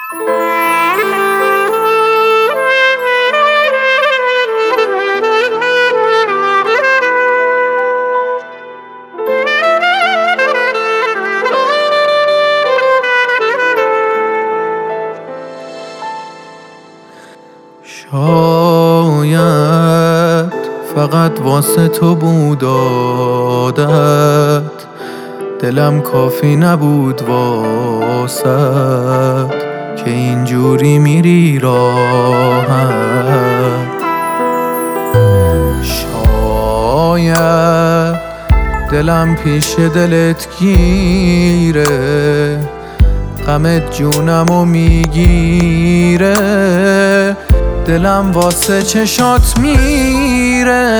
شاید فقط واسه تو بود عادت، دلم کافی نبود واسط که اینجوری میری راحت. شاید دلم پیش دلت گیره، غمت جونمو میگیره، دلم واسه چشات میره.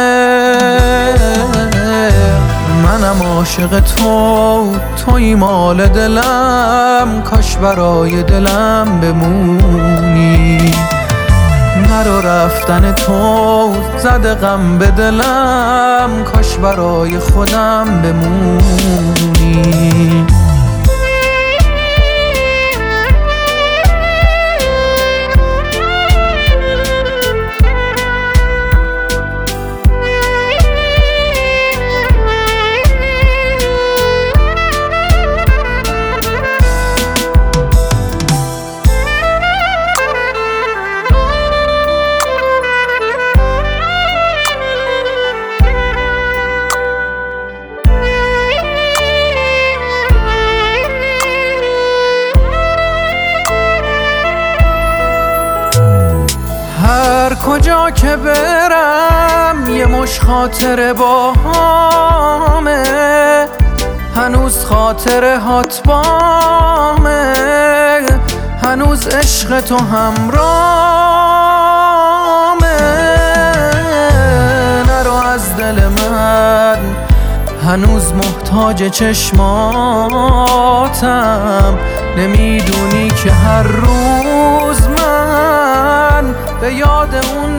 منم عاشق تو، توی مال دلم، کاش برای دلم بمونی. نرو رفتن تو زده غم به دلم، کاش برای خودم بمونی. هر کجا که برم یه مش خاطره باهامه، هنوز خاطره هات بامه، هنوز عشق تو همرامه. نرو از دل من، هنوز محتاج چشماتم، نمیدونی که هر روز من به یاد اون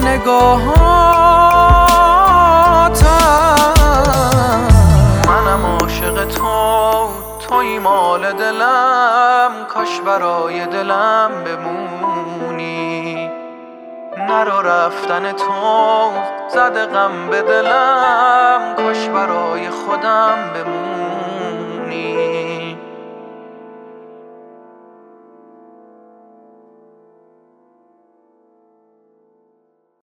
نگاهاتم. منم عاشق تو، توی مال دلم، کاش برای دلم بمونی. نرو رفتن تو زده غم به دلم، کاش برای خودم بمونی.